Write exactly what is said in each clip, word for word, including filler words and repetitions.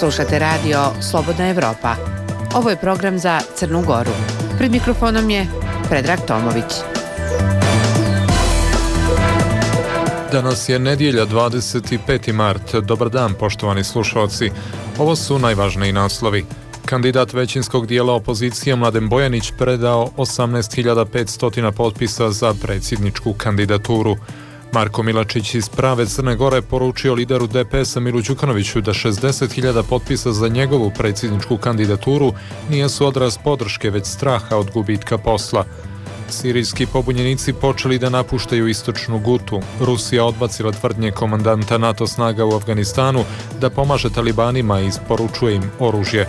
Slušate radio Slobodna Evropa. Ovo je program za Crnu Goru. Pred mikrofonom je Predrag Tomović. Danas je nedjelja, dvadeset peti mart. Dobar dan, poštovani slušalci. Ovo su najvažniji naslovi. Kandidat većinskog dijela opozicije Mladen Bojanić predao osamnaest hiljada petsto potpisa za predsjedničku kandidaturu. Marko Milačić iz Prave Crne Gore poručio lideru D P S-a Milu Đukanoviću da šezdeset hiljada potpisa za njegovu predsjedničku kandidaturu nije su odraz podrške, već straha od gubitka posla. Sirijski pobunjenici počeli da napuštaju istočnu Gutu. Rusija odbacila tvrdnje komandanta NATO snaga u Afganistanu da pomaže talibanima i isporučuje im oružje.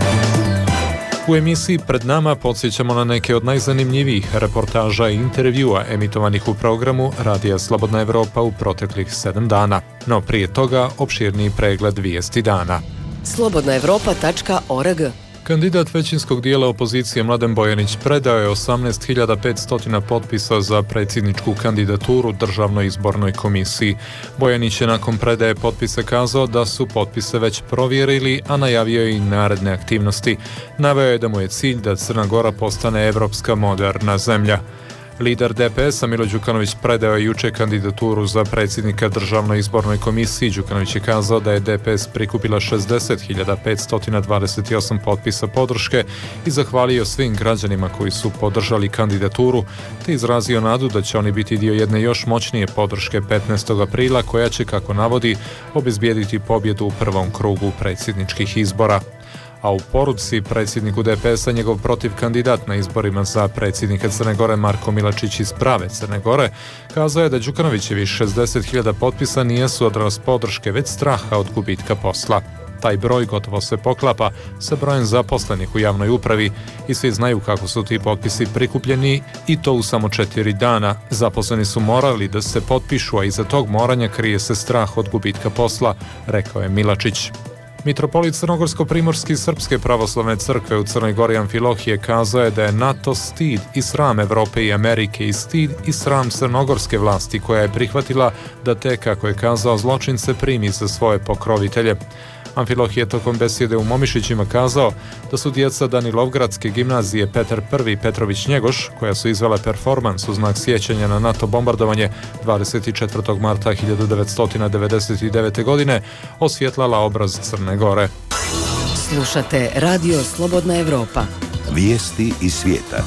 U emisiji Pred nama podsjećamo na neke od najzanimljivijih reportaža i intervjua emitovanih u programu Radija Slobodna Evropa u proteklih sedam dana. No prije toga opširniji pregled vijesti dana. slobodna evropa tačka org. Kandidat većinskog dijela opozicije Mladen Bojanić predao je osamnaest hiljada petsto potpisa za predsjedničku kandidaturu Državnoj izbornoj komisiji. Bojanić je nakon predaje potpisa kazao da su potpise već provjerili, a najavio je i naredne aktivnosti. Naveo je da mu je cilj da Crna Gora postane evropska moderna zemlja. Lider D P S-a Milo Đukanović predao je juče kandidaturu za predsjednika Državnoj izbornoj komisiji. Đukanović je kazao da je D P S prikupila šezdeset hiljada petsto dvadeset osam potpisa podrške i zahvalio svim građanima koji su podržali kandidaturu, te izrazio nadu da će oni biti dio jedne još moćnije podrške petnaestog aprila, koja će, kako navodi, obezbijediti pobjedu u prvom krugu predsjedničkih izbora. A u poruci predsjedniku D P S-a njegov protiv kandidat na izborima za predsjednika Crne Gore Marko Milačić iz Prave Crne Gore kazao je da Đukanovićevi šezdeset hiljada potpisa nijesu odraz podrške, već straha od gubitka posla. Taj broj gotovo se poklapa sa brojem zaposlenih u javnoj upravi i svi znaju kako su ti potpisi prikupljeni, i to u samo četiri dana. Zaposleni su morali da se potpišu, a iza tog moranja krije se strah od gubitka posla, rekao je Milačić. Mitropolit Crnogorsko-primorski Srpske pravoslavne crkve u Crnoj Gori Amfilohije kazao je da je NATO stid i sram Evrope i Amerike i stid i sram crnogorske vlasti, koja je prihvatila da te, kako je kazao, zločince primi za svoje pokrovitelje. Amfilohije tokom besjede u Momišićima kazao da su djeca Danilovgradske gimnazije Petar Prvi i Petrović Njegoš, koja su izvela performans u znak sjećanja na NATO bombardovanje dvadeset četvrtog marta hiljadu devetsto devedeset devete. godine, osvjetlala obraz Crne Gore. Slušate Radio Slobodna Evropa. Vijesti iz svijeta.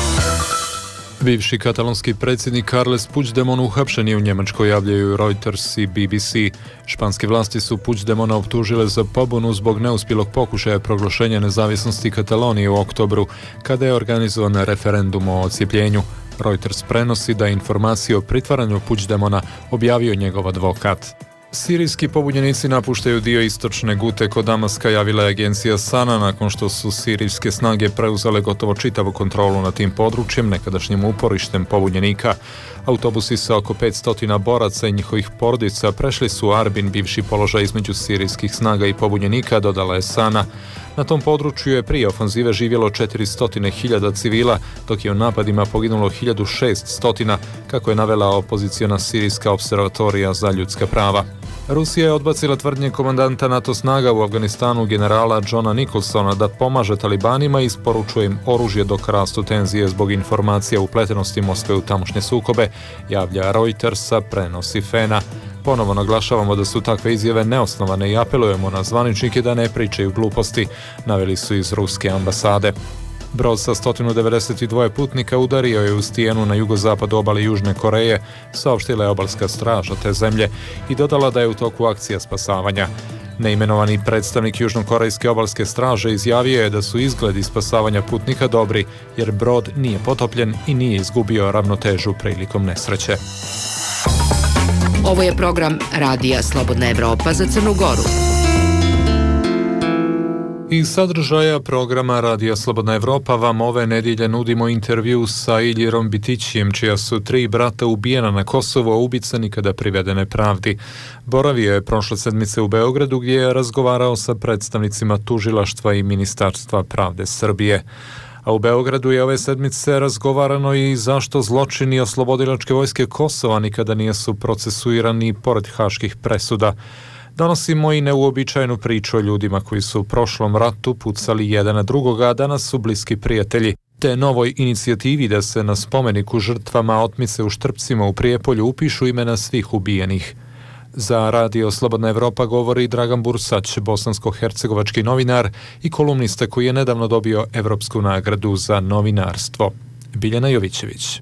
Bivši katalonski predsjednik Carles Puigdemont uhapšen je u Njemačkoj, javljaju Reuters i B B C. Španske vlasti su Puigdemona optužile za pobunu zbog neuspjelog pokušaja proglašenja nezavisnosti Katalonije u oktobru, kada je organizovan referendum o odcijepljenju. Reuters prenosi da je informacije o pritvaranju Puigdemona objavio njegov advokat. Sirijski pobunjenici napuštaju dio istočne Gute kod Damaska, javila je agencija Sana, nakon što su sirijske snage preuzele gotovo čitavu kontrolu nad tim područjem, nekadašnjim uporištem pobunjenika. Autobusi sa oko petsto boraca i njihovih porodica prešli su Arbin, bivši položaj između sirijskih snaga i pobunjenika, dodala je Sana. Na tom području je prije ofanzive živjelo četiristo hiljada civila, dok je u napadima poginulo hiljadu šeststo, kako je navela opoziciona sirijska observatorija za ljudska prava. Rusija je odbacila tvrdnje komandanta NATO snaga u Afganistanu generala Johna Nicholsona da pomaže talibanima i isporučuje im oružje dok rastu tenzije zbog informacija o upletenosti Moskve u tamošnje sukobe, javlja Reuters, prenosi Fena. Ponovo naglašavamo da su takve izjave neosnovane i apelujemo na zvaničnike da ne pričaju gluposti, naveli su iz ruske ambasade. Brod sa sto devedeset dva putnika udario je u stijenu na jugozapadu obale Južne Koreje, saopštila je obalska straža te zemlje i dodala da je u toku akcija spasavanja. Neimenovani predstavnik južnokorejske obalske straže izjavio je da su izgledi spasavanja putnika dobri, jer brod nije potopljen i nije izgubio ravnotežu prilikom nesreće. Ovo je program Radija Slobodna Evropa za Crnu Goru. Iz sadržaja programa Radija Slobodna Evropa vam ove nedjelje nudimo intervju sa Iljirom Bitićijem, čija su tri brata ubijena na Kosovu, a ubica nikada privedene pravdi. Boravio je prošle sedmice u Beogradu, gdje je razgovarao sa predstavnicima tužilaštva i Ministarstva pravde Srbije. A u Beogradu je ove sedmice razgovarano i zašto zločini oslobodilačke vojske Kosova nikada nisu procesuirani pored haških presuda. Donosimo i neuobičajenu priču o ljudima koji su u prošlom ratu pucali jedan na drugoga, a danas su bliski prijatelji. Te novoj inicijativi da se na spomeniku žrtvama otmice u Štrpcima u Prijepolju upišu imena svih ubijenih. Za Radio Slobodna Evropa govori Dragan Bursać, bosansko-hercegovački novinar i kolumnista koji je nedavno dobio Evropsku nagradu za novinarstvo. Biljana Jovićević.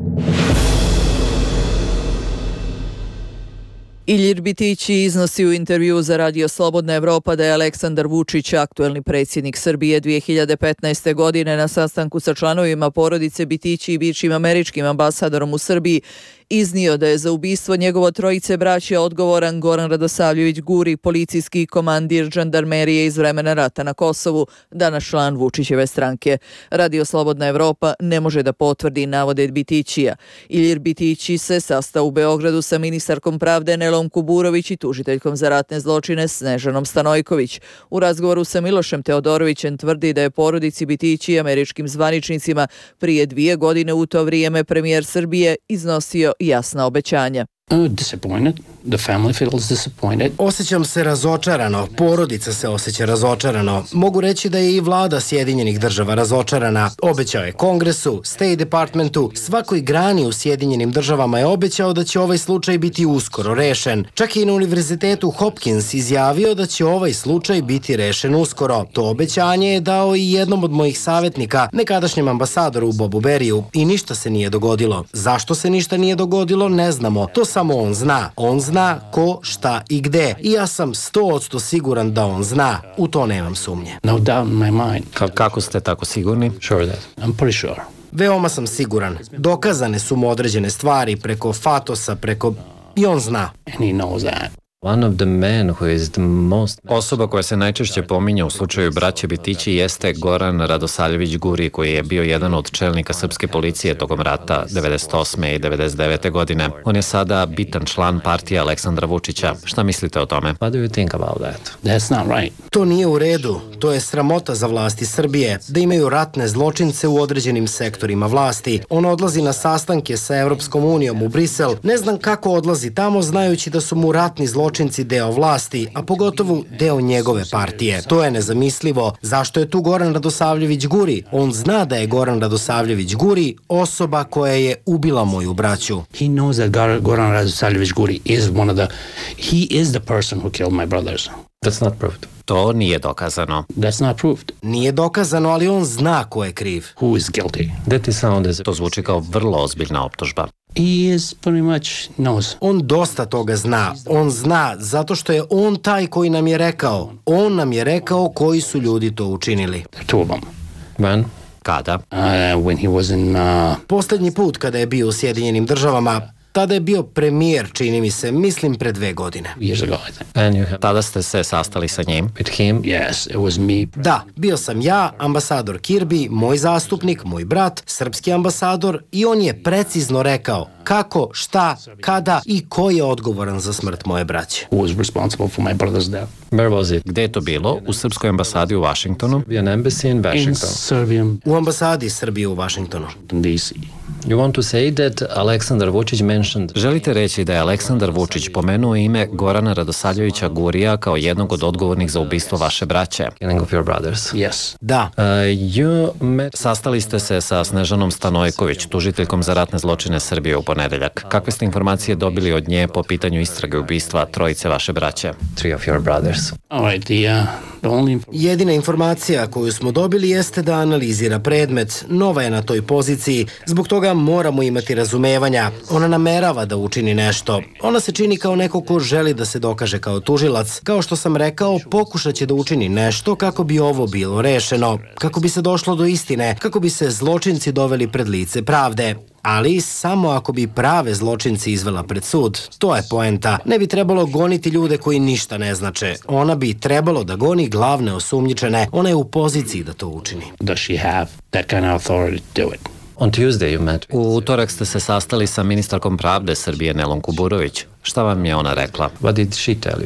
Ilir Bitići iznosi u intervju za Radio Slobodna Evropa da je Aleksandar Vučić, aktuelni predsjednik Srbije dvije hiljade petnaeste. godine na sastanku sa članovima porodice Bitići i bivšim američkim ambasadorom u Srbiji iznio da je za ubistvo njegovo trojice braća odgovoran Goran Radosavljević Guri, policijski komandir žandarmerije iz vremena rata na Kosovu, danas član Vučićeve stranke. Radio Slobodna Evropa ne može da potvrdi navode Bitićija. Ilir Bitići se sastao u Beogradu sa ministarkom pravde Nelom Kuburović i tužiteljkom za ratne zločine Snežanom Stanojković. U razgovoru sa Milošem Teodorovićem tvrdi da je porodici Bitići i američkim zvaničnicima prije dvije godine u to vrijeme premijer Srbije iznosio jasna obećanja. Disappointed. The family feels disappointed. Osjećam se razočarano, porodica se osjeća razočarano. Mogu reći da je i vlada Sjedinjenih država razočarana. Obećao je Kongresu, State Departmentu, svakoj grani u Sjedinjenim državama je obećao da će ovaj slučaj biti uskoro rešen. Čak i na univerzitetu Hopkins izjavio da će ovaj slučaj biti rešen uskoro. To obećanje je dao i jednom od mojih savjetnika, nekadašnjem ambasadoru Bobu Beriju, i ništa se nije dogodilo. Zašto se ništa nije dogodilo, ne znamo. To samo on zna. On zna ko, šta i gde. I ja sam sto posto siguran da on zna. U to nemam sumnje. No doubt in my mind. Ka- kako ste tako sigurni? Sure that. I'm pretty sure. Veoma sam siguran. Dokazane su mu određene stvari preko Fatosa, preko... I on zna. And he knows that. One of the men who is the most... Osoba koja se najčešće pominje u slučaju braće Bitići jeste Goran Radosavljević Guri, koji je bio jedan od čelnika srpske policije tokom rata devedeset osme i devedeset devete. godine. On je sada bitan član partije Aleksandra Vučića. Šta mislite o tome? What do you think about that? That's not right. To nije u redu. To je sramota za vlasti Srbije, da imaju ratne zločince u određenim sektorima vlasti. On odlazi na sastanke sa Evropskom unijom u Brisel. Ne znam kako odlazi tamo, znajući da su mu ratni zločinci deo vlasti, a pogotovo deo njegove partije. To je nezamislivo. Zašto je tu Goran Radosavljević Guri? On zna da je Goran Radosavljević Guri osoba koja je ubila moju braću. He knows that Gar- Goran Radosavljević Guri is one of the... He is the person who killed my brothers. That's not proved. To nije dokazano. That's not proved. Nije dokazano, ali on zna ko je kriv. Who is guilty? That is sound as... To zvuči kao vrlo ozbiljna optužba. He is pretty much knows. On dosta toga zna. On zna zato što je on taj koji nam je rekao. On nam je rekao koji su ljudi to učinili. There are two of them. When? Kada? Uh, when he was in... Uh, Poslednji put kada je bio u Sjedinjenim državama, tada je bio premijer, čini mi se, mislim pre dve godine. years ago, I think. And you have... Tada ste se sastali sa njim? With him? Yes, it was me. Da, bio sam ja, ambasador Kirby, moj zastupnik, moj brat, srpski ambasador, i on je precizno rekao kako, šta, kada i ko je odgovoran za smrt moje braće. Who was responsible for my brother's death. Where was it? Gde je to bilo? U srpskoj ambasadi u Washingtonu? An embassy in In Washington. Serbian, U ambasadi Srbije u Vašingtonu. D C. You want to say that Aleksandar Vučić mentioned... Želite reći da je Aleksandar Vučić pomenuo ime Gorana Radosavljevića Gurija kao jednog od odgovornih za ubistvo vaše braće? Killing of your brothers. Yes. Da, Uh, you met... Sastali ste se sa Snežanom Stanojković, tužiteljkom za ratne zločine Srbije u ponedeljak. Kakve ste informacije dobili od nje po pitanju istrage ubistva trojice vaše braće? Three of your brothers. All right, the, uh, the only... jedina informacija koju smo dobili jeste da analizira predmet. Nova je na toj poziciji, zbog toga moramo imati razumevanja. Ona namerava da učini nešto. Ona se čini kao neko ko želi da se dokaže kao tužilac. Kao što sam rekao, pokušat će da učini nešto kako bi ovo bilo rešeno, kako bi se došlo do istine, kako bi se zločinci doveli pred lice pravde. Ali samo ako bi prave zločinci izvela pred sud. To je poenta. Ne bi trebalo goniti ljude koji ništa ne znače. Ona bi trebalo da goni glavne osumnjičene. Ona je u poziciji da to učini. Does she have that kind of authority to do it? On Tuesday you met. U utorak ste se sastali sa ministarkom pravde Srbije Nelom Kuburović. Šta vam je ona rekla? What did she tell you?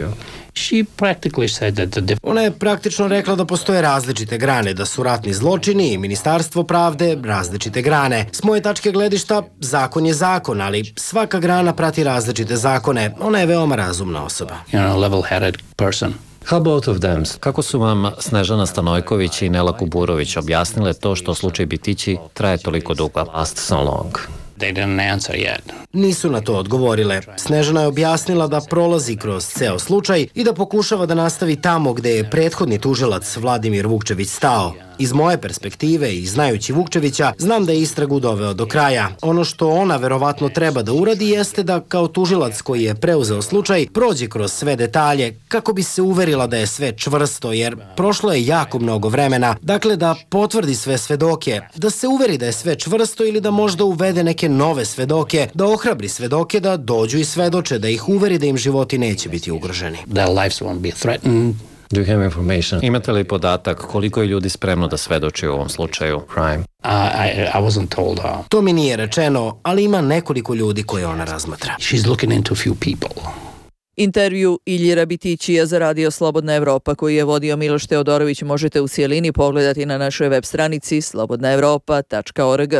She practically said that the diff- Ona je praktično rekla da postoje različite grane, da su ratni zločini i Ministarstvo pravde različite grane. S moje tačke gledišta, zakon je zakon, ali svaka grana prati različite zakone. Ona je veoma razumna osoba. you know, level-headed person. How both of them? Kako su vam Snežana Stanojković i Nela Kuburović objasnile to što slučaj Bitići traje toliko dugo? Last so long. They didn't answer yet. Nisu na to odgovorile. Snežana je objasnila da prolazi kroz ceo slučaj i da pokušava da nastavi tamo gde je prethodni tužilac Vladimir Vukčević stao. Iz moje perspektive i znajući Vukčevića, znam da je istragu doveo do kraja. Ono što ona verovatno treba da uradi jeste da kao tužilac koji je preuzeo slučaj prođe kroz sve detalje kako bi se uverila da je sve čvrsto, jer prošlo je jako mnogo vremena. Dakle, da potvrdi sve svedoke, da se uveri da je sve čvrsto ili da možda uvede neke nove svedoke, da ohrabri svedoke da dođu i svedoče, da ih uveri da im životi neće biti ugroženi. Their lives won't be threatened. Do you have information? Imate li podatak koliko je ljudi spremno da svedoči u ovom slučaju? Crime. Uh, I, I wasn't told how. To mi nije rečeno, ali ima nekoliko ljudi koje ona razmatra. She's looking into a few people. Intervju Iljira Bitićija za Radio Slobodna Evropa koji je vodio Miloš Teodorović možete u cijelini pogledati na našoj web stranici slobodna evropa tačka org.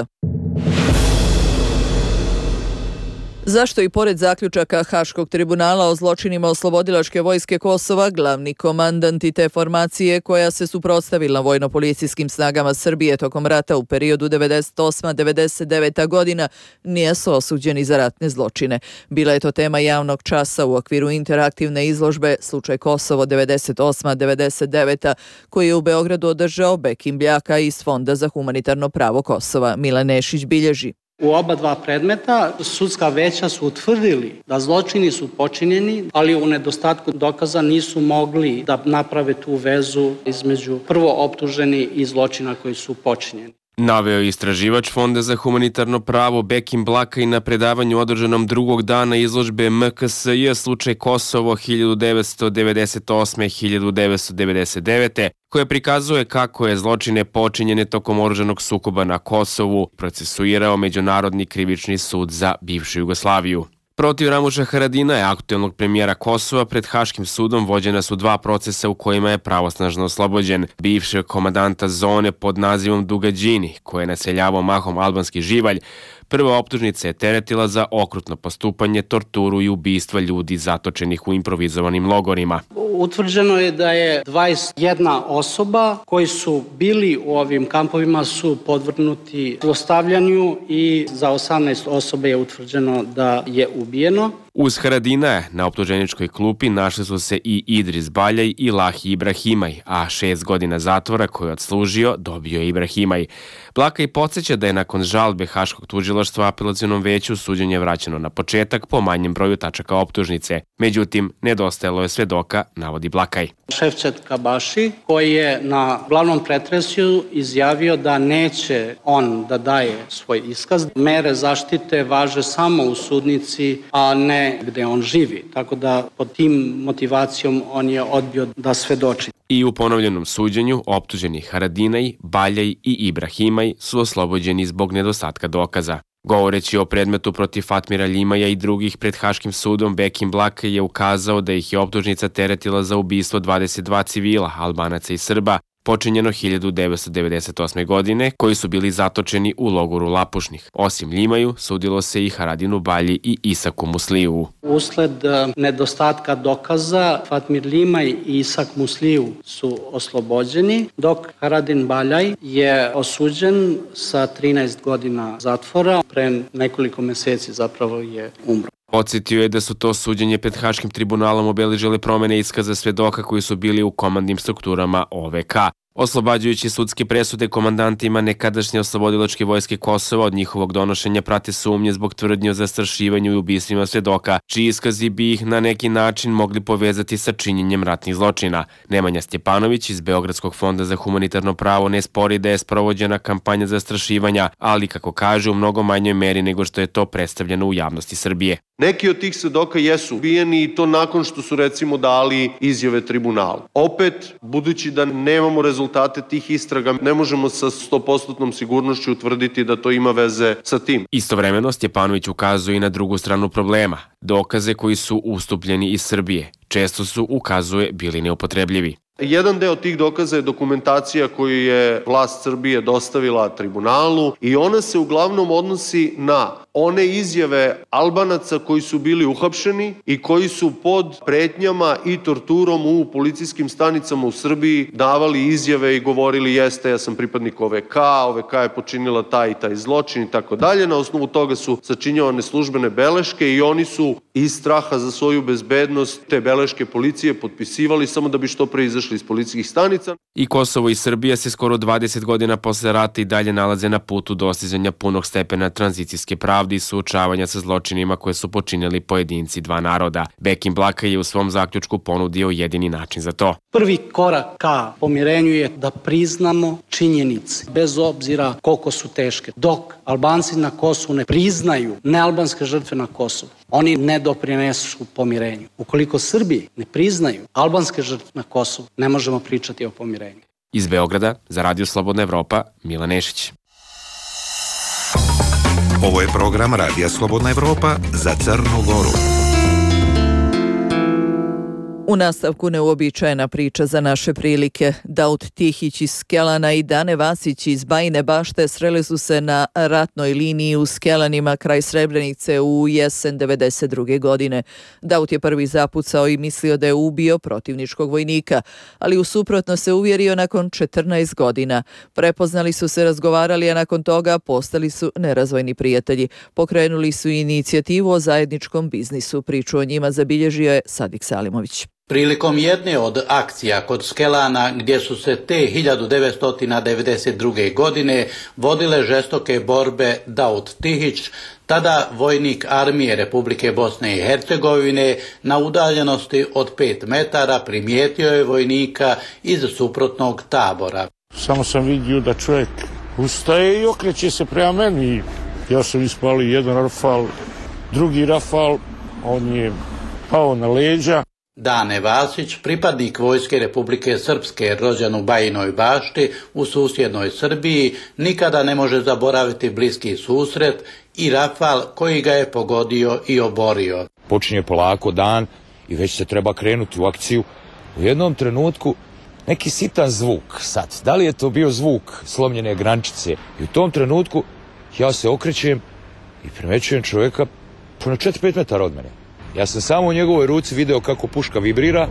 Zašto i pored zaključaka Haškog tribunala o zločinima oslobodilačke vojske Kosova, glavni komandanti te formacije koja se suprotstavila vojno-policijskim snagama Srbije tokom rata u periodu devedeset osma do devedeset deveta godina nisu osuđeni za ratne zločine. Bila je to tema javnog časa u okviru interaktivne izložbe Slučaj Kosovo devedeset osma do devedeset deveta koji je u Beogradu održao Bekim Bljaka iz Fonda za humanitarno pravo Kosova. Milan Nešić bilježi. U oba dva predmeta sudska veća su utvrdili da zločini su počinjeni, ali u nedostatku dokaza nisu mogli da naprave tu vezu između prvo optuženi i zločina koji su počinjeni. Naveo istraživač Fonda za humanitarno pravo Bekim Blaka i na predavanju održanom drugog dana izložbe M K S J slučaj Kosovo hiljadu devetsto devedeset osme do hiljadu devetsto devedeset devete koja prikazuje kako je zločine počinjene tokom oružanog sukoba na Kosovu procesuirao Međunarodni krivični sud za bivšu Jugoslaviju. Protiv Ramuša Haradinaja, aktuelnog premijera Kosova, pred Haškim sudom vođena su dva procesa u kojima je pravosnažno oslobođen. Bivšeg komandanta zone pod nazivom Dugađini, koje je naseljavao mahom albanski živalj, prva optužnica je teretila za okrutno postupanje, torturu i ubistva ljudi zatočenih u improvizovanim logorima. Utvrđeno je da je dvadeset jedna osoba koji su bili u ovim kampovima su podvrgnuti zlostavljanju i za osamnaest osoba je utvrđeno da je ubijeno. Uz Haradinaja na optuženičkoj klupi našli su se i Idris Baljaj i Lahi Ibrahimaj, a šest godina zatvora koje je odslužio dobio je Ibrahimaj. Blaka i podsjeća da je nakon žalbe Haškog tužilaštva apelacionom veću suđenje vraćeno na početak po manjem broju tačaka optužnice. Međutim, nedostajalo je svedoka, navodi Blakaj. Šefčet Kabaši, koji je na glavnom pretresu izjavio da neće on da daje svoj iskaz. Mere zaštite važe samo u sudnici, a ne gde on živi. Tako da pod tim motivacijom on je odbio da svedoči. I u ponovljenom suđenju optuženi Haradinaj, Baljaj i Ibrahimaj su oslobođeni zbog nedostatka dokaza. Govoreći o predmetu protiv Fatmira Ljimaja i drugih pred Haškim sudom, Bekim Blaka je ukazao da ih je optužnica teretila za ubistvo dvadeset dva civila, Albanaca i Srba, počinjeno hiljadu devetsto devedeset osme. godine, koji su bili zatočeni u logoru Lapušnih. Osim Ljimaju, sudilo se i Haradinu Balji i Isaku Musliju. Usled nedostatka dokaza, Fatmir Ljimaj i Isak Musliju su oslobođeni, dok Haradin Baljaj je osuđen sa trinaest godina zatvora. Pre nekoliko meseci zapravo je umro. Podsjetio je da su to suđenje pred Haškim tribunalom obeležile promene iskaza svedoka koji su bili u komandnim strukturama O V K. Oslobađajući sudske presude komandantima nekadašnje oslobodilačke vojske Kosova od njihovog donošenja prate sumnje zbog tvrdnje o zastrašivanju i ubistvima svedoka, čiji iskazi bi ih na neki način mogli povezati sa činjenjem ratnih zločina. Nemanja Stjepanović iz Beogradskog fonda za humanitarno pravo ne spori da je sprovođena kampanja zastrašivanja, ali kako kaže u mnogo manjoj meri nego što je to predstavljeno u javnosti Srbije. Neki od tih svedoka jesu ubijeni i to nakon što su recimo dali izjave tribunalu. Opet, budući da nemamo rezultate rezultate tih istraga, ne možemo sa sto posto sigurnošću utvrditi da to ima veze sa tim. Istovremeno Stjepanović ukazuje i na drugu stranu problema. Dokaze koji su ustupljeni iz Srbije često su, ukazuje, bili neupotrebljivi. Jedan deo tih dokaza je dokumentacija koju je vlast Srbije dostavila tribunalu i ona se uglavnom odnosi na one izjave Albanaca koji su bili uhapšeni i koji su pod pretnjama i torturom u policijskim stanicama u Srbiji davali izjave i govorili jeste, ja sam pripadnik O V K, O V K je počinila taj i taj zločin i tako dalje. Na osnovu toga su sačinjavane službene beleške i oni su iz straha za svoju bezbednost te beleške policije potpisivali samo da bi što pre izašli iz policijskih stanica. I Kosovo i Srbija se skoro dvadeset godina posle rata i dalje nalaze na putu dostizanja punog stepena tranzicijske pravde i suočavanja sa zločinima koje su počinili pojedinci dva naroda. Bekim Blaka je u svom zaključku ponudio jedini način za to. Prvi korak ka pomirenju je da priznamo činjenice, bez obzira koliko su teške. Dok Albanci na Kosovu ne priznaju nealbanske žrtve na Kosovu, oni ne doprinesu pomirenju. Ukoliko Srbiji ne priznaju albanske žrtve na Kosovu, ne možemo pričati o pomirenju. Iz Beograda, za Radio Slobodna Evropa, Milan Nešić. Ovo je program Radija Slobodna Evropa za Crnu Goru. U nastavku neuobičajena priča za naše prilike. Daud Tihić iz Skelana i Dane Vasić iz Bajine Bašte sreli su se na ratnoj liniji u Skelanima kraj Srebrenice u jesen devedeset druge godine. Daud je prvi zapucao i mislio da je ubio protivničkog vojnika, ali u suprotno se uvjerio nakon četrnaest godina. Prepoznali su se, razgovarali, a nakon toga postali su nerazvojni prijatelji. Pokrenuli su inicijativu o zajedničkom biznisu. Priču o njima zabilježio je Sadik Salimović. Prilikom jedne od akcija kod Skelana, gdje su se te hiljadu devetsto devedeset druge. godine vodile žestoke borbe, Daud Tihić, tada vojnik armije Republike Bosne i Hercegovine, na udaljenosti od pet metara primijetio je vojnika iz suprotnog tabora. Samo sam vidio da čovjek ustaje i okreće se prema meni. Ja sam ispalio jedan rafal, drugi rafal, on je pao na leđa. Dane Vasić, pripadnik Vojske Republike Srpske, rođen u Bajinoj Bašti u susjednoj Srbiji, nikada ne može zaboraviti bliski susret i rafal koji ga je pogodio i oborio. Počinje polako dan i već se treba krenuti u akciju. U jednom trenutku neki sitan zvuk. Sad, da li je to bio zvuk slomljene grančice? I u tom trenutku ja se okrećem i primećujem čovjeka na četiri pet metara od mene. Ja sam samo u njegovoj ruci video kako puška vibrira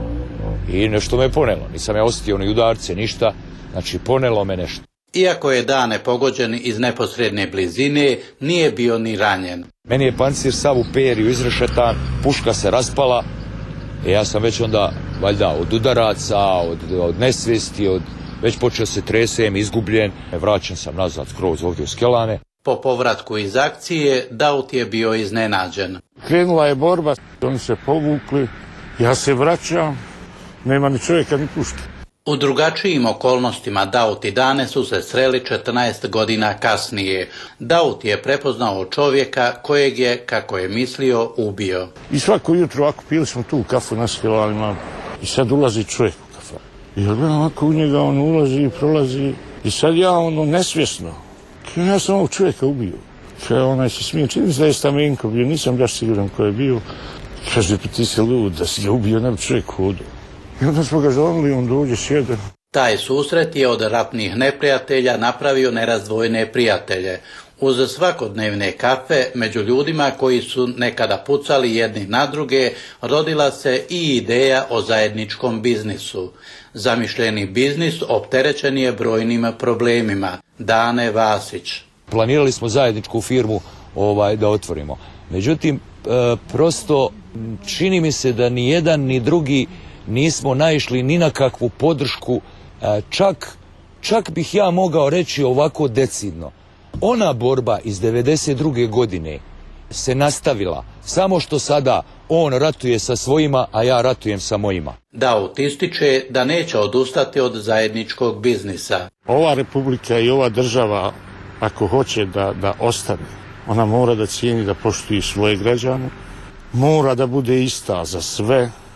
i nešto me ponelo. Nisam ja osjetio ni udarce, ništa. Znači, ponelo me nešto. Iako je Dane pogođen iz neposredne blizine, nije bio ni ranjen. Meni je pancir sav u periju izrešetan, puška se raspala. I ja sam već onda, valjda, od udaraca, od, od nesvijesti, od, već počeo se tresem, izgubljen. Vraćen sam nazad skroz ovdje u Skelane. Po povratku iz akcije, Daud je bio iznenađen. Krenula je borba, oni se povukli, ja se vraćam, nema ni čovjeka ni puške. U drugačijim okolnostima Daud i Dane su se sreli četrnaest godina kasnije. Daud je prepoznao čovjeka kojeg je, kako je mislio, ubio. I svako jutro ovako pili smo tu kafu na Skelanima i sad ulazi čovjek u kafu. I ja gledam ovako u njega, on ulazi i prolazi i sad ja ono nesvjesno. Ja sam ovog čovjeka ubio. Kaže, onaj se smije, čini se da je Stamenko bio, nisam baš siguran ko je bio. Kaže, pa ti si lud, da si ga ubio, ne bi čovjek hodio. I onda smo ga zvonili, on dođe, sjede. Taj susret je od ratnih neprijatelja napravio nerazdvojne prijatelje. Uz svakodnevne kafe, među ljudima koji su nekada pucali jedni na druge, rodila se i ideja o zajedničkom biznisu. Zamišljeni biznis opterećen je brojnim problemima. Dane Vasić. Planirali smo zajedničku firmu ovaj, da otvorimo. Međutim, e, prosto čini mi se da ni jedan ni drugi nismo naišli ni na kakvu podršku. E, čak, čak bih ja mogao reći ovako decidno. Ona borba iz devedeset druge. godine se nastavila, samo što sada on ratuje sa svojima, a ja ratujem sa mojima. Daud ističe da neće odustati od zajedničkog biznisa. Ova republika i ova država, ako hoće da, da ostane, ona mora da cijeni, da poštuje svoje građane, mora da bude ista za sve,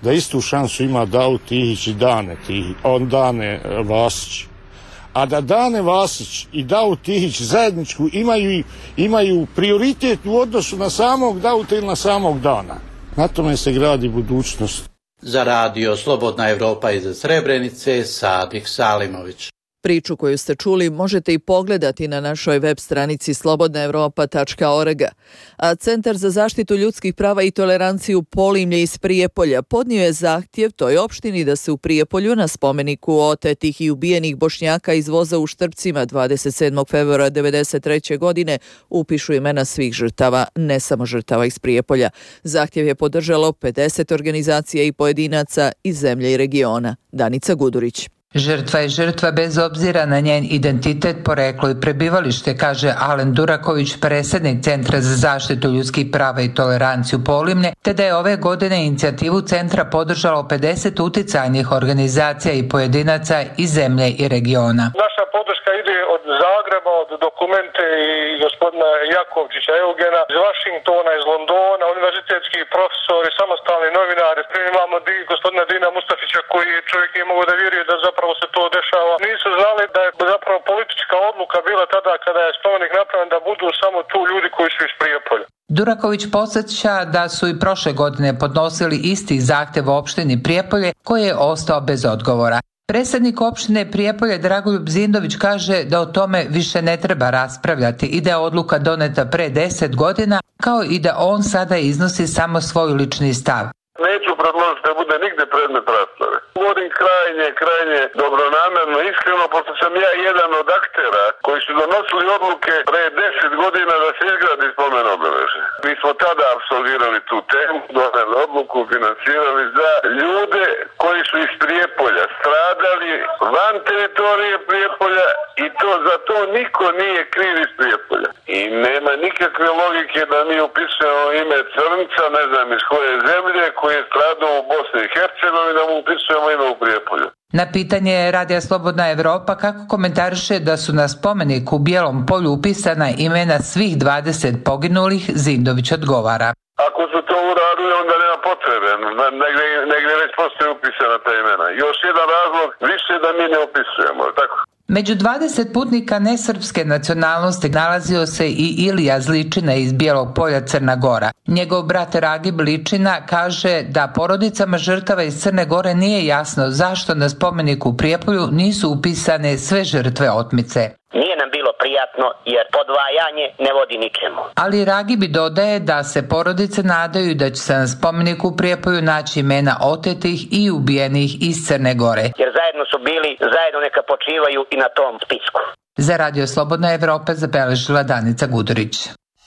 da istu šansu ima Davut Tihić i Dane Tihić, on Dane Vasić. A da Dane Vasić i Davut Tihić zajedničku imaju, imaju prioritet u odnosu na samog Davuta ili na samog Dana. Na tome se gradi budućnost. Za radio Slobodna Evropa iz Srebrenice, Sadik Salimović. Priču koju ste čuli možete i pogledati na našoj web stranici slobodna evropa tačka org. A Centar za zaštitu ljudskih prava i toleranciju Polimlje iz Prijepolja podnio je zahtjev toj opštini da se u Prijepolju na spomeniku otetih i ubijenih Bošnjaka iz voza u Štrpcima dvadeset sedmog februara devedeset treće godine upišu imena svih žrtava, ne samo žrtava iz Prijepolja. Zahtjev je podržalo pedeset organizacija i pojedinaca iz zemlje i regiona. Danica Gudurić. Žrtva je žrtva bez obzira na njen identitet, poreklo i prebivalište, kaže Alen Duraković, predsjednik Centra za zaštitu ljudskih prava i toleranciju Polimlje, te da je ove godine inicijativu centra podržalo pedeset uticajnih organizacija i pojedinaca iz zemlje i regiona. Naša podrška ide od Zagreba, od Dokumente i gospodina Jakovčića Eugena, iz Vašingtona, iz Londona, univerzitetski profesori, samostalni novinari. Imamo di, gospodina Dina Mustafića koji čovjek je mogao da vjeruje da zapravo se to dešava. Nisu znali da je zapravo politička odluka bila tada kada je spomenik napravljen da budu samo tu ljudi koji su iz Prijepolja. Duraković podsjeća da su i prošle godine podnosili isti zahtjev u opštini Prijepolje koji je ostao bez odgovora. Predsjednik opštine Prijepolje Dragoljub Zindović kaže da o tome više ne treba raspravljati i da je odluka doneta pre deset godina, kao i da on sada iznosi samo svoj lični stav. Neću predložiti da bude nigde predmet rasprave. Govorim krajnje, krajnje dobronamerno, iskreno, pošto sam ja jedan od aktera koji su donosili odluke pre deset godina da se izgradi spomen obeležje. Mi smo tada apsolvirali tu temu, doneli odluku, finansirali za ljude koji su iz Prijepolja stradali van teritorije Prijepolja i to za to niko nije kriv iz Prijepolja. I nema nikakve logike da mi upisujemo ime Crnca, ne znam iz koje zemlje, koji je stradao u Bosni i Hercegovini, da mu upisujemo ime u Prijepolju. Na pitanje Radija Slobodna Evropa kako komentariše da su na spomeniku u Bijelom polju upisana imena svih dvadeset poginulih, Zindović odgovara. Ako su to uradili, onda nema potrebe. Negdje, negdje već postoje upisana ta imena. Još jedan razlog više da mi ne upisujemo, tako? Među dvadeset putnika nesrpske nacionalnosti nalazio se i Ilija Zličina iz Bijelog polja, Crna Gora. Njegov brat Ragib Ličina kaže da porodicama žrtava iz Crne Gore nije jasno zašto na spomeniku u Prijepolju nisu upisane sve žrtve otmice. Nije nam bilo prijatno jer podvajanje ne vodi ničemu. Ali Ragibi dodaje da se porodice nadaju da će se na spomeniku u Prijepolju naći imena otetih i ubijenih iz Crne Gore. Jer zajedno su bili, zajedno neka počivaju i na tom spisku. Za Radio Slobodna Evropa zabeležila Danica Gudurić.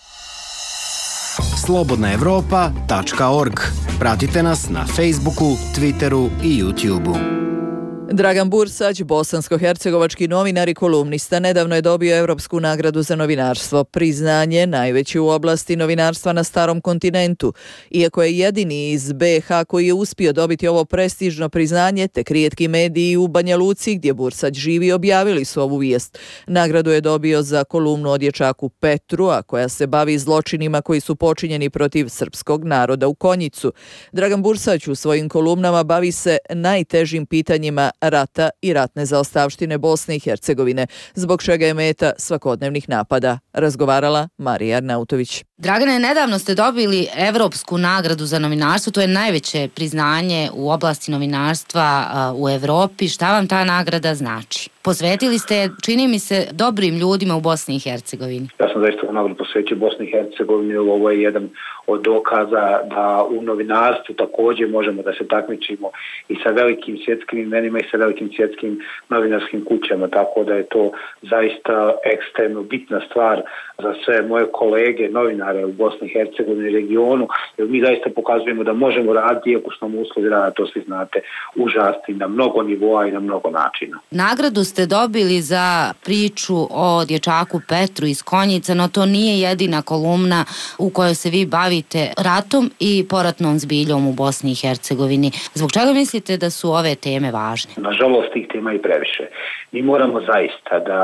slobodna evropa tačka org. Pratite nas na Facebooku, Twitteru i YouTubeu. Dragan Bursać, bosansko-hercegovački novinar i kolumnista, nedavno je dobio Evropsku nagradu za novinarstvo, priznanje najveće u oblasti novinarstva na starom kontinentu. Iako je jedini iz be ha koji je uspio dobiti ovo prestižno priznanje, tek rijetki mediji u Banja Luci, gdje Bursać živi, objavili su ovu vijest. Nagradu je dobio za kolumnu o dječaku Petru, a koja se bavi zločinima koji su počinjeni protiv srpskog naroda u Konjicu. Dragan Bursać u svojim kolumnama bavi se najtežim pitanjima rata i ratne zaostavštine Bosne i Hercegovine, zbog čega je meta svakodnevnih napada. Razgovarala Marija Arnautović. Dragane, nedavno ste dobili Evropsku nagradu za novinarstvo, to je najveće priznanje u oblasti novinarstva u Evropi. Šta vam ta nagrada znači? Posvetili ste, čini mi se, dobrim ljudima u Bosni i Hercegovini. Ja sam zaista nagradu posvetio Bosni i Hercegovini, ovo je jedan od dokaza da u novinarstvu također možemo da se takmičimo i sa velikim svjetskim imenima i sa velikim svjetskim novinarskim kućama, tako da je to zaista ekstremno bitna stvar za sve moje kolege novinare u Bosni i Hercegovini i regionu, jer mi zaista pokazujemo da možemo raditi, iako smo uslovi rada, to svi znate, užasni na mnogo nivoa i na mnogo načina. Nagradu ste dobili za priču o dječaku Petru iz Konjica, no to nije jedina kolumna u kojoj se vi bavite ratom i poratnom zbiljom u Bosni i Hercegovini. Zbog čega mislite da su ove teme važne? Nažalost, tih tema i previše. Mi moramo zaista da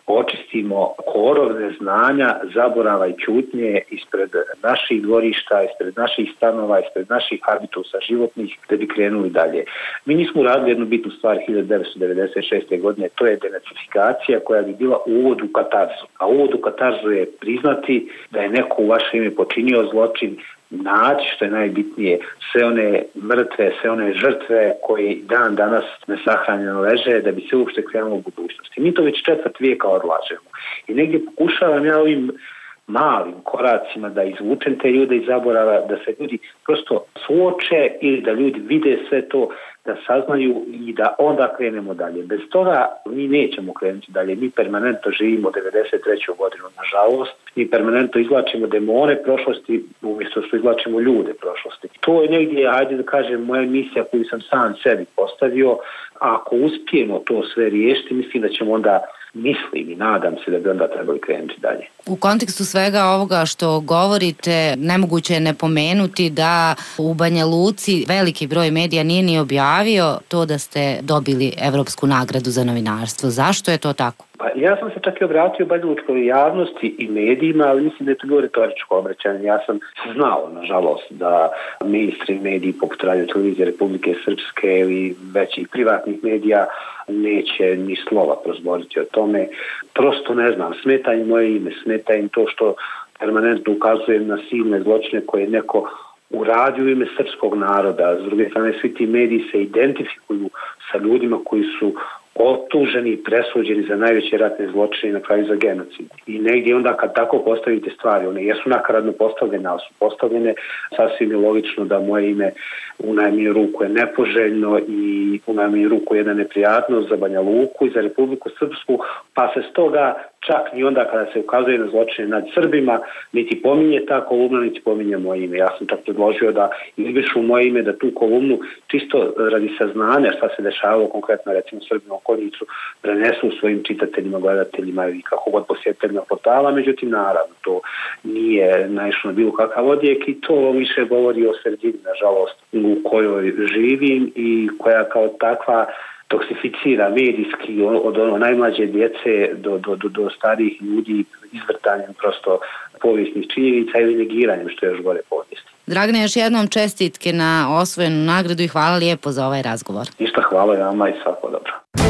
očistimo korov neznanja, zaborava i ćutnje ispred naših dvorišta, ispred naših stanova, ispred naših habitusa životnih, da bi krenuli dalje. Mi nismo uradili jednu bitnu stvar hiljadu devetsto devedeset šeste. godine, to je denacifikacija koja bi bila uvod u katarzu. A uvod u katarzu je priznati da je neko u vaše ime počinio zločin, naći, što je najbitnije, sve one mrtve, sve one žrtve koje dan danas nesahranjeno leže, da bi se uopšte krenulo u budućnosti. Mi to već četvrt vijeka odlažemo. I negdje pokušavam ja ovim malim koracima da izvučem te ljude iz zaborava, da se ljudi prosto suoče ili da ljudi vide sve to, da saznaju i da onda krenemo dalje. Bez toga mi nećemo krenuti dalje. Mi permanentno živimo devedeset treću godinu, nažalost. Mi permanentno izvlačimo demone prošlosti umjesto što izvlačimo ljude prošlosti. To je negdje, ajde da kažem, moja misija koju sam sam sebi postavio. Ako uspijemo to sve riješiti, mislim da ćemo onda, mislim i nadam se da bi onda trebali krenuti dalje. U kontekstu svega ovoga što govorite, nemoguće je ne pomenuti da u Banja Luci veliki broj medija nije ni objavio to da ste dobili Evropsku nagradu za novinarstvo. Zašto je to tako? Pa ja sam se čak i obratio banjalučkoj javnosti i medijima, ali mislim da je to bilo retoričko obraćanje. Ja sam znao, nažalost, da mainstream mediji poput Radio televizije Republike Srpske ili većih privatnih medija neće ni slova prozboriti o tome. Prosto ne znam, smeta im moje ime, smeta im to što permanentno ukazujem na silne zločine koje je neko uradio u ime srpskog naroda. S druge strane, svi ti mediji se identifikuju sa ljudima koji su optuženi i presuđeni za najveće ratne zločine i na kraju za genocid. I negdje onda kad tako postavite stvari, one jesu nakaradno postavljene, ali su postavljene, sasvim je logično da moje ime u najmanju ruku je nepoželjno i u najmanju ruku je jedna neprijatnost za Banja Luku i za Republiku Srpsku, pa se stoga čak ni onda kada se ukazuje na zločine nad Srbima, niti pominje ta kolumna, niti pominje moje ime. Ja sam čak predložio da izbrišu moje ime, da tu kolumnu čisto radi saznanja šta se dešavalo konkretno recimo Srbima u Konjicu prenesu svojim čitateljima, gledateljima i kako god posjetiteljima portala, međutim naravno to nije naišlo na bilo kakav odjek i to više govori o sredini, nažalost, u kojoj živim i koja kao takva toksificira medijski od ono najmlađe djece do, do, do, do starijih ljudi izvrtanjem prosto povijesnih činjenica ili negiranjem što je još gore povijesti. Dragane, još jednom čestitke na osvojenu nagradu i hvala lijepo za ovaj razgovor. Ništa, hvala vama i svako dobro.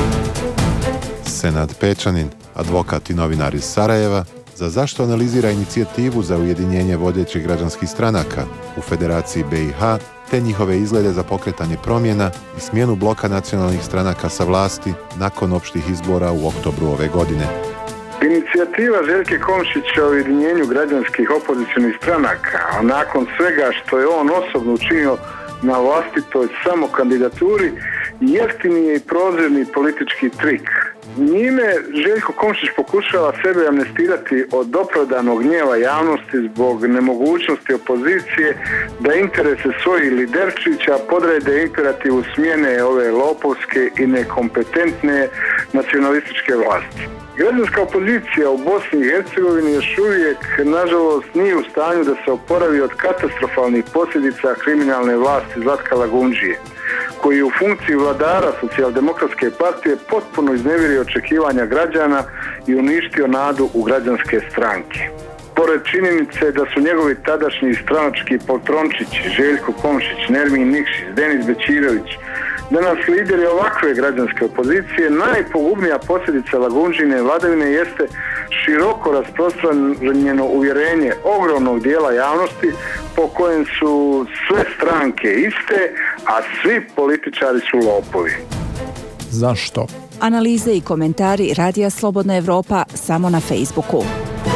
Senad Pečanin, advokat i novinar iz Sarajeva, za zašto analizira inicijativu za ujedinjenje vodećih građanskih stranaka u Federaciji be i ha, te njihove izglede za pokretanje promjena i smjenu bloka nacionalnih stranaka sa vlasti nakon opštih izbora u oktobru ove godine. Inicijativa Željke Komšića o ujedinjenju građanskih opozicionih stranaka, a nakon svega što je on osobno učinio na vlastitoj samokandidaturi, jeftini je i prozirni politički trik. Njime Željko Komšić pokušava sebe amnestirati od opravdanog gnjeva javnosti zbog nemogućnosti opozicije da interese svojih liderčića podrede imperativu smjene ove lopovske i nekompetentne nacionalističke vlasti. Građanska opozicija u Bosni i Hercegovini još uvijek, nažalost, nije u stanju da se oporavi od katastrofalnih posljedica kriminalne vlasti Zlatka Lagundžije, koji je u funkciji vladara Socijaldemokratske partije potpuno iznevjerio očekivanja građana i uništio nadu u građanske stranke. Pored činjenice da su njegovi tadašnji stranački poltrončići Željko Komšić, Nermin Nikšić, Denis Bećirović, danas lideri ovakve građanske opozicije, najpogubnija posljedica Lagundžine vladavine jeste široko rasprostranjeno uvjerenje ogromnog dijela javnosti po kojem su sve stranke iste, a svi političari su lopovi. Zašto? Analize i komentari Radija Slobodna Evropa samo na Facebooku.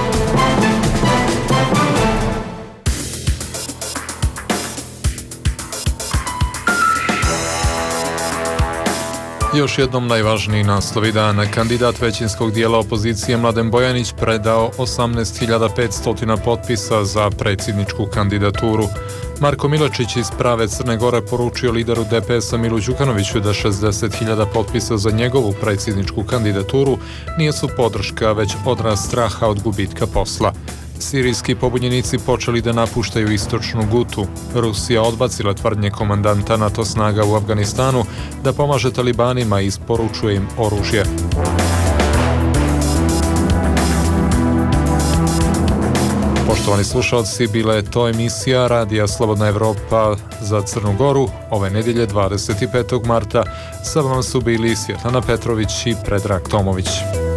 Još jednom najvažniji naslovi dana. Kandidat većinskog dijela opozicije Mladen Bojanić predao osamnaest hiljada petsto potpisa za predsjedničku kandidaturu. Marko Miločić iz Prave Crne Gore poručio lideru de pe es-a Milu Đukanoviću da šezdeset hiljada potpisa za njegovu predsjedničku kandidaturu nije su podrška, već odraz straha od gubitka posla. Sirijski pobunjenici počeli da napuštaju istočnu Gutu. Rusija odbacila tvrdnje komandanta NATO snaga u Afganistanu da pomaže talibanima i isporučuje im oružje. Poštovani slušalci, bila je to emisija Radija Slobodna Evropa za Crnu Goru ove nedjelje dvadeset petog marta. Sa vama su bili Svjetlana Petrović i Predrag Tomović.